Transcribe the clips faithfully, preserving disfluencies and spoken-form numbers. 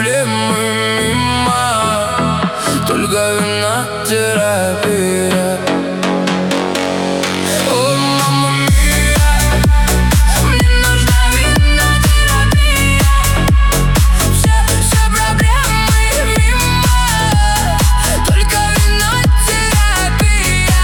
проблемы мимо, только винотерапия. О, мама мия, мне нужна винотерапия. Все, все проблемы мимо, только винотерапия.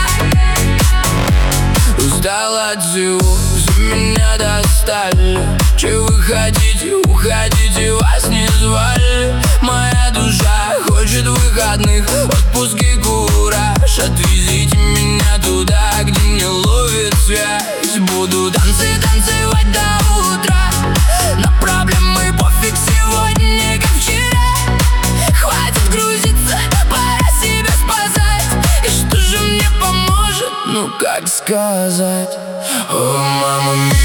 Устал от всего, за меня достали. Че вы хотите, уходите, вас не звали. Моя душа хочет выходных, отпуски, кураж. Отвезите меня туда, где не ловит связь. Буду танцы танцевать до утра. На проблемы пофиг сегодня, как вчера. Хватит грузиться, пора себя спасать. И что же мне поможет, ну как сказать? О, мама мия.